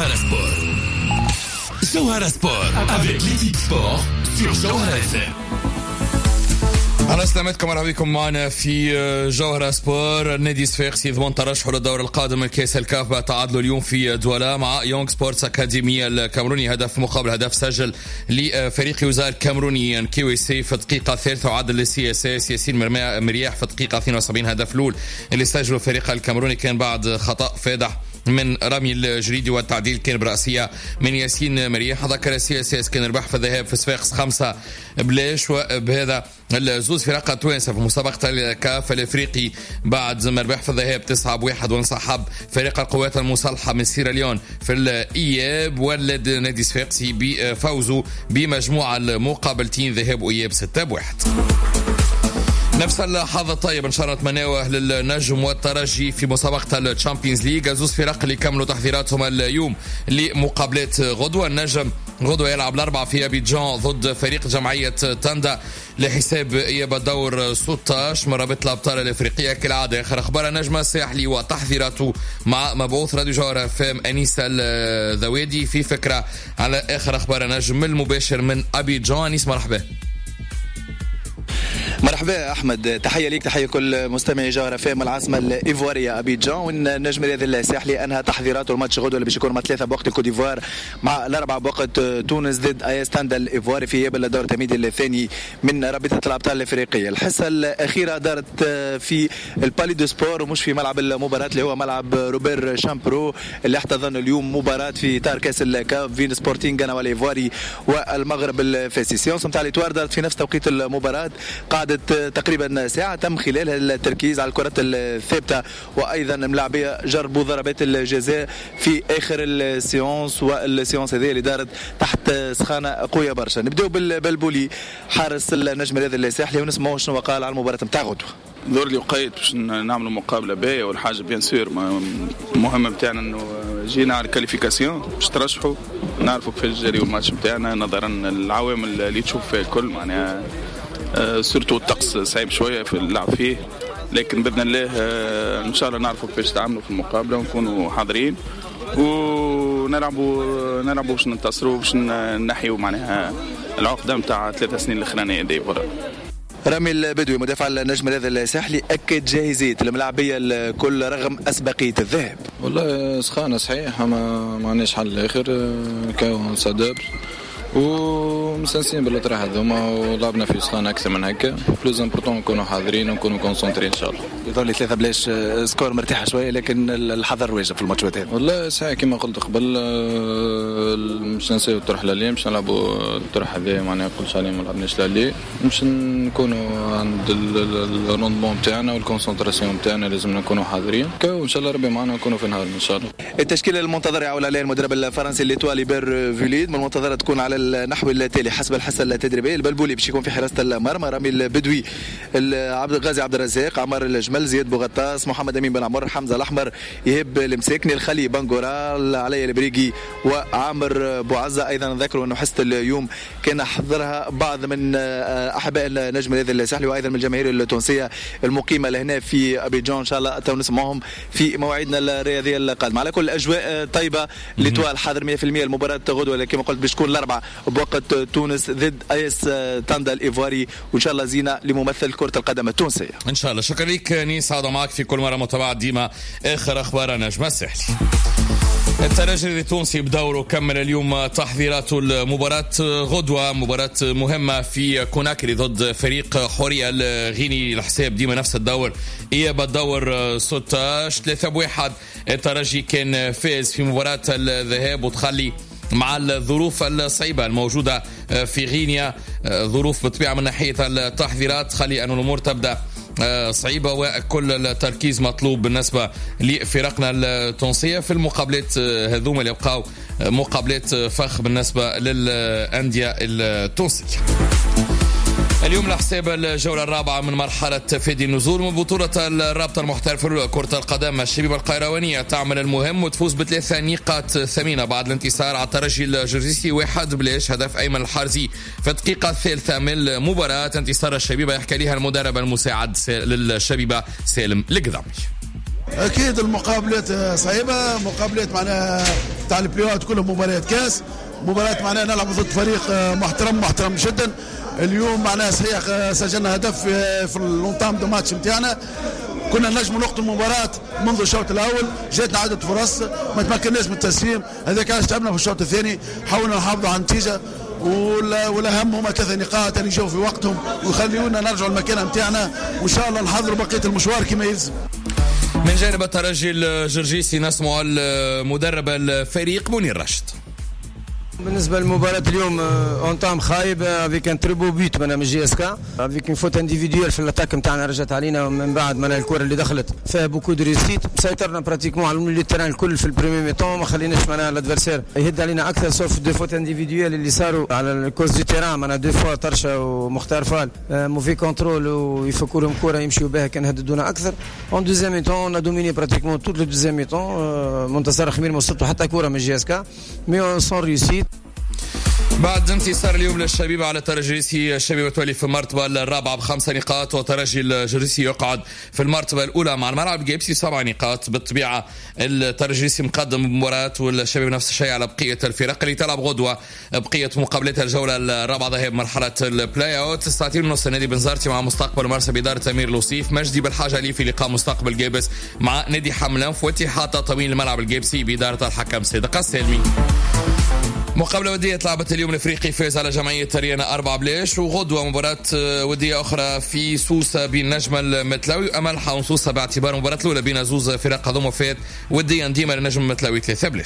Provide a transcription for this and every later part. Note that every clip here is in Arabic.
Johara Sport. Johara Sport avec l'équipe sport sur Johara FM. أهلا سلامتكم مرحبا بكم معنا في جوهرة سبور. نادي صفاقسي يضمن ترشحه للدور القادم من كأس الكاف بعد تعادله اليوم في دولا مع يونغ سبورتس أكاديمية الكامروني. هدف مقابل هدف سجل لفريق يوزا الكامروني كيوي سي في الدقيقة الثالثة وعدل للسي اس اس ياسين مرياح في الدقيقة 72. هدف الأول اللي سجله فريق الكامروني كان بعد خطأ فادح من رامي الجريدي والتعديل كان برأسية من ياسين مريح. ذكر السي اس اس كان ربح في الذهاب في صفاقس 5-0 وبهذا الزوز فرق التوانسة في مسابقة الكاف الافريقي بعد ما ربح في الذهاب 9-1 وانسحب فريق القوات المسلحة من سيراليون في الإياب. ولد نادي صفاقسي بفوزه بمجموعة المقابلتين ذهاب وإياب 6-1. نفس الحظ الطيب ان شاء الله نتمناه للنجم والترجي في مسابقه الشامبيونز ليج. زوز فرق اللي كملوا تحضيراتهم اليوم لمقابلات غدوه. النجم غدوه يلعب الاربعاء في ابيجان ضد فريق جمعيه تاندا لحساب اياب الدور 16 من رابطه الابطال الافريقيه. كالعاده اخر اخبار النجم الساحلي وتحضيراته مع مبعوث راديو جوهرة فام انيس الذوادي في فكره على اخر اخبار النجم المباشر من ابيجان. انيس مرحبا. مرحبا أحمد، تحية ليك تحية كل مستمعي جوهرة فام العاصمة الإيفوارية أبيجان. والنجم الرياضي الساحلي أنهى تحضيراته الماتش غدوة اللي باش يكون مع 3 بوقت الكوت ديفوار مع الأربعة بوقت تونس ضد أياس تاندا الإيفواري في إياب الدور التمهيدي الثاني من رابطة الأبطال الإفريقية. الحصة الأخيرة دارت في البالي دو سبور ومش في ملعب المباراة اللي هو ملعب روبير شامبرو اللي احتضن اليوم مباراة في إطار كأس الكاف بين سبورتينغ غانا والإيفواري والمغرب الفاسي. سيونس نتاع الإتوار دارت في نفس توقيت المباراة، قعدت تقريبا ساعة تم خلالها التركيز على الكرات الثابتة وأيضا ملاعبية جربوا ضربات الجزاء في آخر السيونس. والسيونس هذه اللي دارت تحت سخانة قوية برشا. نبدأ بالبولي حارس النجم الرياضي الساحلي ونسمعوا شنو قال على المباراة نتاع غدوة. دور اللي وقيت باش نعملوا مقابله باهيه والحاجه بيان سور المهم نتاعنا انه جينا على الكاليفيكاسيون باش ترشحوا نعرفوا كيفاش جاري الماتش نتاعنا نظرا للعوامل اللي تشوف فيها الكل. معناها سورتو الطقس صعيب شويه في اللعب فيه، لكن باذن الله ان شاء الله نعرفوا كيفاش نتعاملوا في المقابله ونكونوا حاضرين ونلعبوا باش ننتصروا باش نحيوا معناها العقده نتاع 3 سنين الاخرانيه دي. رامي البدوي مدافع النجم الرياضي الساحلي أكد جاهزية الملاعبية الكل رغم أسبقية الذهاب. والله سخانة صحيح ما معناش حل آخر كاو صدر ومسانسين بالاطراح هذوما ولعبنا في سخانة أكثر من هكا. بلوز امبورطون نكونوا حاضرين ونكونوا كونسونترين إن شاء الله. يظل لي 3 بلاش سكور مرتاحة شوية لكن الحذر واجب في الماتشات هذه. والله صحيح كما قلت قبل مش ننساو الطرح لالي مش نلعبوا الطرح هذا معناها قلتش عليه ما لعبناش لالي مش نكونوا عند الروندمون نتاعنا والكونسونتراسيون نتاعنا لازم نكونوا حاضرين وإن شاء الله ربي معنا نكونوا في النهار إن شاء الله. التشكيلة المنتظرة يعول عليها المدرب الفرنسي ليتوالي بير فيليد من المنتظرة تكون على النحو التالي حسب الحصة التدريبية. البلبولي باش يكون في حراسة المرمى، رامي البدوي، غازي عبد الرزاق، عمر الجمل، زياد بوغطاس، محمد امين بن عمر، حمزة الاحمر، يهب المساكني، الخلي بنغورا، علي البريقي وعامر بوعزة. ايضا ذكروا انه حصة اليوم كان حضرها بعض من احباء النجم الرياضي الساحلي وايضا من الجماهير التونسية المقيمة لهنا في ابيجان. ان شاء الله تو نسمعهم في مواعيدنا الرياضية القادمة. على كل اجواء طيبة لتوال حاضر 100% المباراة غدوة كما قلت باش تكون الاربعاء بوقت تونس ضد ايس تاندا الايفواري وان شاء الله زينه لممثل كرة القدم التونسية ان شاء الله. شكرا لك نيس، عوض معك في كل مرة متابعة ديما اخر اخبار نجم الساحلي. الترجي التونسي بدوره كمل اليوم تحضيرات المباراة غدوة، مباراة مهمة في كوناكري ضد فريق حورية الغيني. الحساب ديما نفس الدور إياب الدور 16 3-1. الترجي كان فاز في مباراة الذهاب وتخلي مع الظروف الصعيبة الموجودة في غينيا، ظروف بطبيعة من ناحية التحضيرات خلي أن الأمور تبدأ صعيبة وكل التركيز مطلوب بالنسبة لفرقنا التونسية في المقابلات هذوما اللي يبقاو مقابلات فخ بالنسبة للأندية التونسية. اليوم لحساب الجولة الرابعة من مرحلة تفادي النزول من بطولة الرابطة المحترفة لكرة القدم. الشبيبة القيروانية تعمل المهم وتفوز ب3 نقاط ثمينة بعد الانتصار على الترجي الجرجيسي 1-0. هدف أيمن الحارزي في الدقيقة الثالثة من المباراة. انتصار الشبيبة يحكي لها المدرب المساعد للشبيبة سالم القذامي. أكيد المقابلات صعيبة، مقابلات معناها تاع البلايات كلهم مباريات كاس، مباريات معناها نلعب ضد فريق محترم جدا. اليوم معناها صحيح سجلنا هدف في اللونتام دو ماتش نتاعنا، كنا نجموا نقطة المباراة منذ الشوط الأول، جاتنا عدة فرص ما تمكناش من التسليم، هذا كان تعبنا في الشوط الثاني، حاولنا نحافظوا على النتيجة والأهم هما 3 نقاط اللي يجوا في وقتهم ويخليونا نرجعوا المكانة نتاعنا، وإن شاء الله نحضروا بقية المشوار كما يلزم. من جانب الترجي الجرجيسي نسمع المدرب الفريق منير راشد. بالنسبه للمباراه اليوم اونتام خايب افيك ان تريبو بيت من جي اس كا افيك ان فوت انديفيديوال في الاتاك نتاعنا رجعت علينا من بعد من الكره اللي دخلت فيها بوكو دو ريسيت، سيطرنا براتيكمون على الميليو تيران الكل في البريمي ميطون، ما خليناش معناها الادفيرسير يهد علينا اكثر سوف دو فوت انديفيديوال اللي صاروا على الكوز دو تيران، معناها دو فوا طرشه ومختار فال موفي كونترول ويفكوا لهم كره يمشيوا بها كان هددونا اكثر. اون دوزيام ميطون on a dominé pratiquement toute le deuxième mi-temps، منتصر خمير ما وصلتوا حتى كره من جي اس كا مي سون ريسيت. بعد انتصار اليوم للشبيبة على الترجي، الشبيبة تولي في المرتبة الرابعة ب5 نقاط، وترجي الجرجيسي يقعد في المرتبة الأولى مع الملعب الجيبسي 7 نقاط. بالطبيعة الترجيسي مقدم بمباراة، والشبيبة نفس الشيء على بقية الفرق اللي تلعب غدوة بقية مقابلتها الجولة الرابعة ذهاب مرحلة البلاي اوت. 9:30 نادي بنزرتي مع مستقبل مرسى بإدارة أمير لوصيف، مجدي بالحاجة لي في لقاء مستقبل جيبس مع نادي حملان، واتحاد تطويل الملعب الجيبسي بإدارة الحكم صدق السالمي. مقابلة ودية لعبت اليوم الافريقي فاز على جمعية تريانا 4-0، وغدوة مباراة ودية اخرى في سوسة بين نجم المتلاوي وامل حاون سوسة، باعتبار المباراة الاولى بين زوز فرق هذوما فات ودية ديما لنجم المتلاوي 3-0.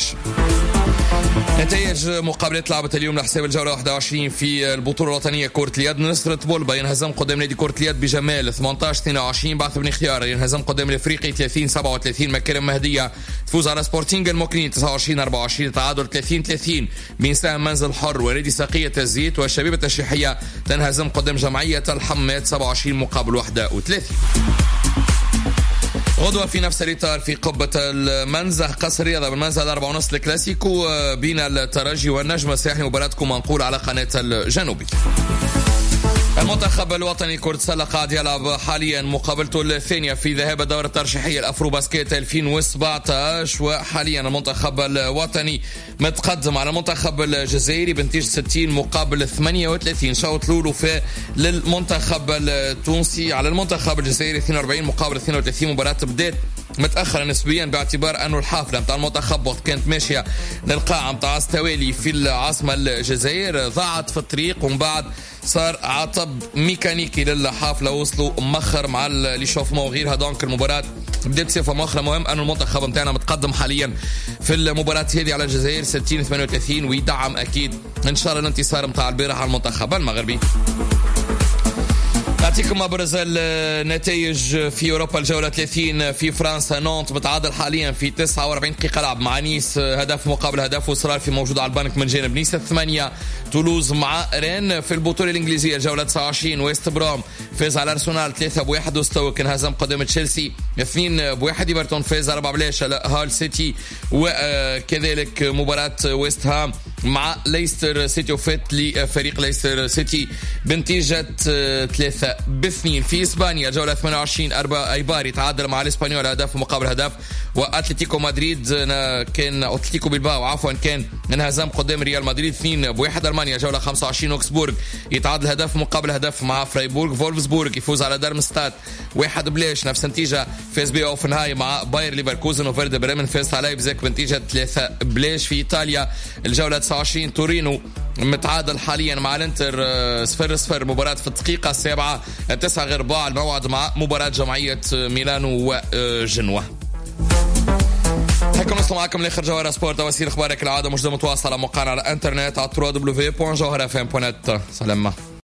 نتائج مقابلات لعبت اليوم لحساب الجولة 21 في البطولة الوطنية كرة اليد. نصرة بولبا ينهزم قدام نادي كرة اليد بجمال 18-22. بعث بن خيار ينهزم قدام الافريقي 30-37. مكرم مهدية تفوز على سبورتينج الموكلين 29-24. تعادل 30-30 بين سهم منزل حر ونادي ساقية الزيت. والشبيبة التشريحية تنهزم قدام جمعية الحماد 27-31. غدوة في نفس الإطار في قبة المنزه قصر رياضة بالمنزه 4:30 الكلاسيكو بين الترجي والنجم الساحلي، مباراتكم منقول على قناة الجنوبي. المنتخب الوطني كرة السلة قاعد يلعب حاليا مقابلته الثانية في ذهاب الدورة الترشيحية الأفرو باسكيت 2017، وحاليا المنتخب الوطني متقدم على المنتخب الجزائري بنتيجة 60 مقابل 38. شوط لولو في للمنتخب التونسي على المنتخب الجزائري 42 مقابل 32. مباراة بدات متأخرة نسبيا باعتبار أنه الحافلة متاع المنتخب كانت ماشية للقاعة متاع التوالي في العاصمة الجزائر، ضاعت في الطريق ومن بعد صار عطب ميكانيكي للحافلة، وصلوا مخر مع ليشوفمون وغيرها. دونك المباراة بدات بصفة مؤخرة. مهم أنه المنتخب متاعنا متقدم حاليا في المباراة هذه على الجزائر 60-38، ويدعم أكيد إن شاء الله الانتصار متاع البارح على المنتخب المغربي. نعطيكم ابرز النتائج في اوروبا. الجوله 30 في فرنسا، نونت متعادل حاليا في 49 دقيقه لعب مع نيس، هدف مقابل هدف، واصرار في موجود على البنك من جانب نيس. 8 تولوز مع رين. في البطوله الانجليزيه الجوله 29 ويست بروم فاز على ارسنال 3-1، وستوك انهزم قدام تشيلسي 2-1. ايفرتون فاز 4-0 على هال سيتي، وكذلك مباراه ويست هام مع ليستر سيتي وفات لفريق ليستر سيتي بنتيجة 3-2. في إسبانيا جولة 28 أيبار يتعادل مع الإسبانيول هدف مقابل هدف، وأتلتيكو مدريد كان أتلتيكو بلباو كان انهزم قدام ريال مدريد 2-1. ألمانيا جولة 25 أوكسبورغ يتعادل هدف مقابل هدف مع فرايبورغ. فولفسبورغ يفوز على دارمستاد 1-0 نفس النتيجة. فاز بي اوفنهايم مع باير ليفركوزن، وفيرد بريمن فاز على لايبزيج بنتيجة 3-0. في إيطاليا الجولة 29 تورينو متعادل حاليا مع الانتر 0-0. مباراة في الدقيقة 7 9:15 الموعد مع مباراة جمعية ميلانو وجنوة. هيكم نصل معكم لاخر جوهرة سبورت، وسيل اخبارك العادة مجدة متواصلة موقعنا على الانترنت على www.jawharafm.net. سلامة.